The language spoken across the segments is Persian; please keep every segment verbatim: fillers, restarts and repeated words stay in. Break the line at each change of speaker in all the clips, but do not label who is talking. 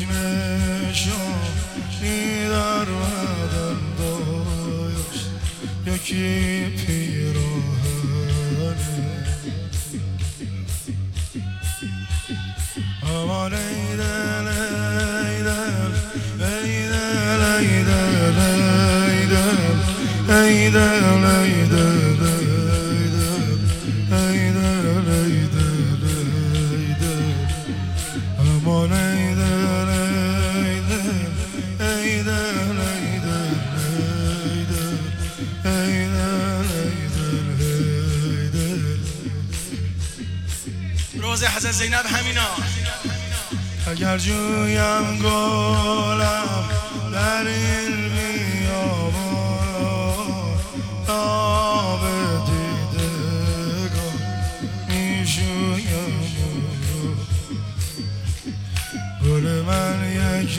یک نشانی در بدن داشت، یکی پیراهنه. امان ای دل ای دل ای دل ای دل ای دل ای دل ای دل ای دل ای دل ای دل امان ای دل ای دل ای دل ای دل ای دل ای دل. روز حضرت زینب همینا. اگر جویم گلم در این بیابان، آب دیدگان میشویم گل من یک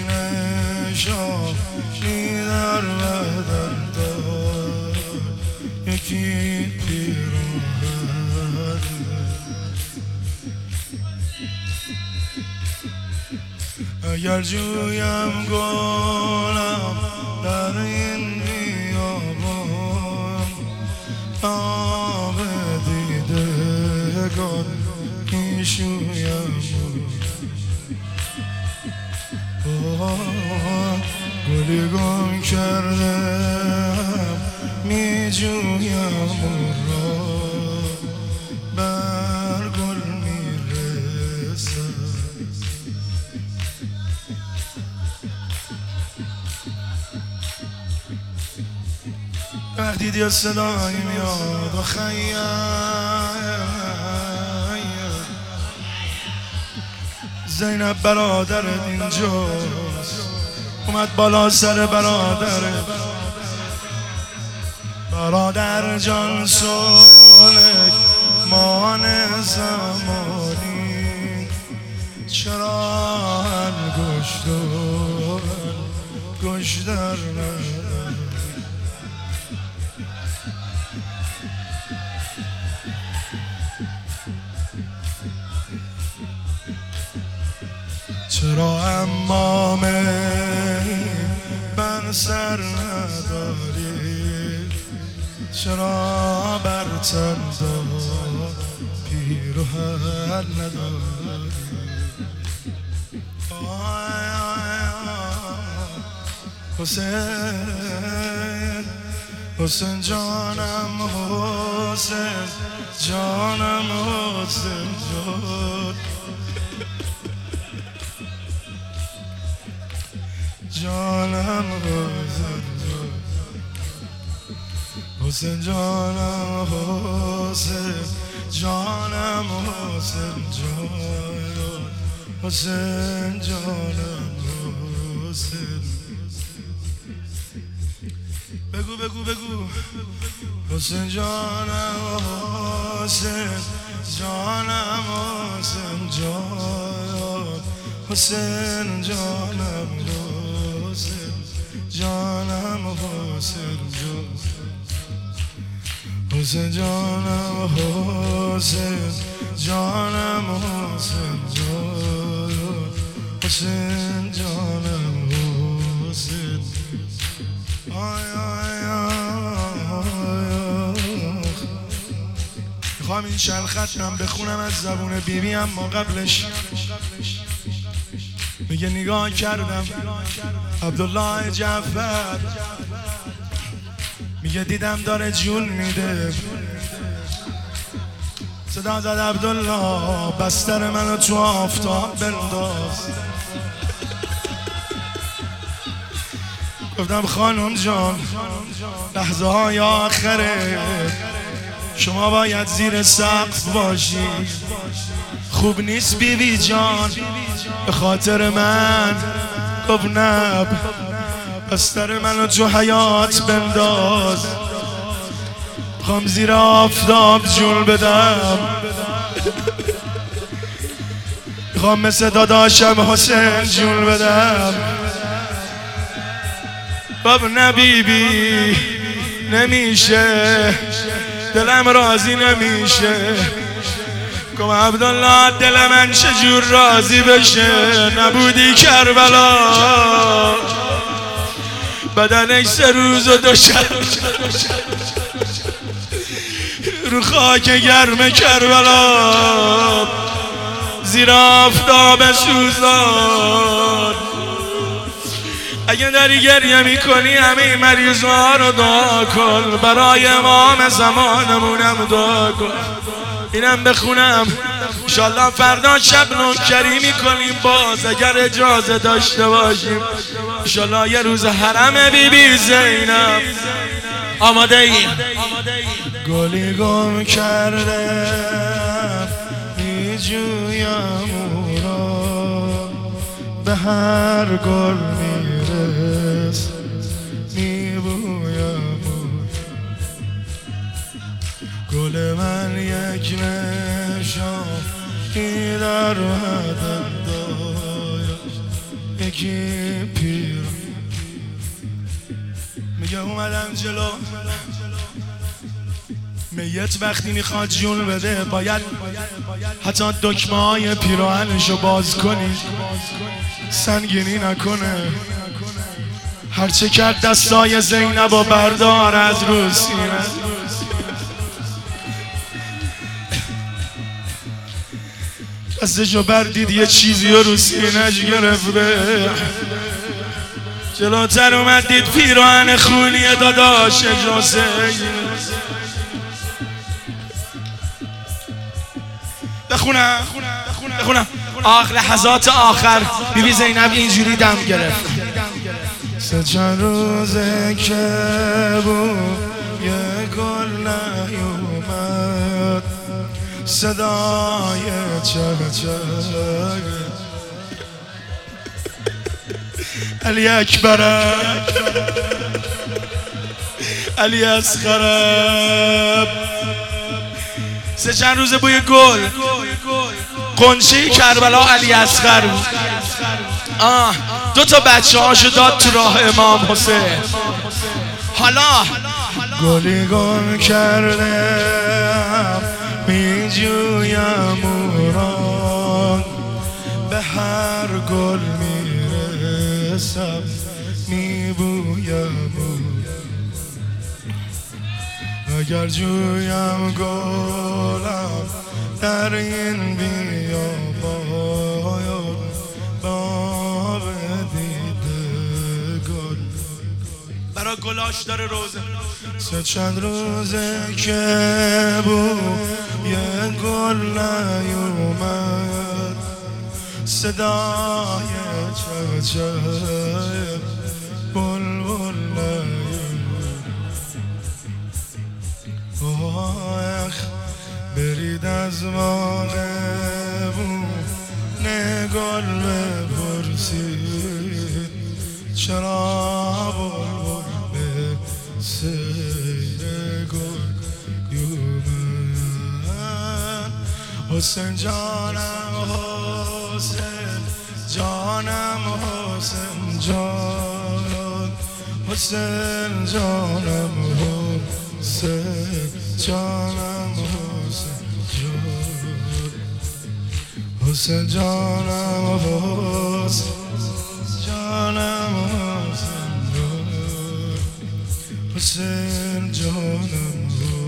نشانی در بدن دارد، یکی پیراهن. اگر جویم گلم در این بیابان، آب دیدگان میشویم گلی گم کردم میجویم را بر گل میرسم. وقتی دید صدایی میاد و خیلی زینب برادرت اینجاست، اومد بالا سر برادرت. برادر جان سلک مان زمانی، چرا انگشت و انگشت در نداری. چرا امام من سر نداری، چرا بر تن دار پیراهن نداری. حسین حسین جانم حسین جانم حسین جان جانم حسین جانم حسین جانم حسین جان حسین جانم حسین. بگو بگو بگو حسین جانم حسین جانم حسین جان حسین جانم حسین جانم حسین جان حسین جانم حسین جانم حسین جان حسین جانم حسین. آی آی میخوام این چند ختم بخونم از زبون بیبی، اما قبلش میگه نگاه کردم عبدالله جعفر، میگه دیدم داره جون میده. صدا زد عبدالله بستر منو تو آفتاب بنداز. گفتم خانم جان لحظه های آخره، شما باید زیر سقف باشی. خوب نیست بیبی جان به خاطر من. گفت نه بستر منو تو حیات بنداز، خوام زیر آفتاب جون بدم. خوام مثل داداشم حسین جون بدم. باب نه بیبی نمیشه، دلم راضی نمیشه. گم عبدالله دل من چجور راضی بشه نبودی کربلا بدنش سه روز و دو شب رو خاک گرم کربلا زیر آفتاب سوزان اگه داری گریه میکنی همه مریضا رو دعا کن برای امام زمانمونم دعا کن اینم بخونم انشالله فردا شب نوکری میکنیم باز اگر اجازه داشته باشیم انشالله یه روز حرم بی بی زینب آماده ایم گلی گم کردم میجویم او را به هر گل میرس میبویم گل من یک نشانی در هدم داشت یکی پیر میگه اومدم جلو میت وقتی میخواد جون بده باید حتی دکمه های پیراهنشو باز کنی سنگینی نکنه هرچه کرد دستای زینب و بردار از رو سینه دستشو بردید یه چیزی رو سینه‌اش گرفته جلوتر اومد دید پیراهن خونی داداش حسین بخونم بخونم آخر لحظات آخر بی بی زینب اینجوری دم گرفت سه چند روزه که بود یه گل نیومد صدای چهچه علی اکبرم علی اصغرم سه چند روزه بوی گل قنچه کربلا علی اصغر آه دو تا بچه هاشو داد تو راه امام حسین حالا گلی گم کردم میجویم او را به هر گل میرسم میبویم اگر جویم گلم در این بیابان باغ دیده گل برا گلاش داره روزه سه چند روزه که بود یه گل نیومد صدای چهچه بلبل نیومد آخ برید از باغ بونه گل بپرسید چرا بلبل به سیر گل یومد حسین جانم حسین جانم حسین جان حسین جانم حسین جانم حسین جان حسین جانم حسین جانم حسین جان حسین جانم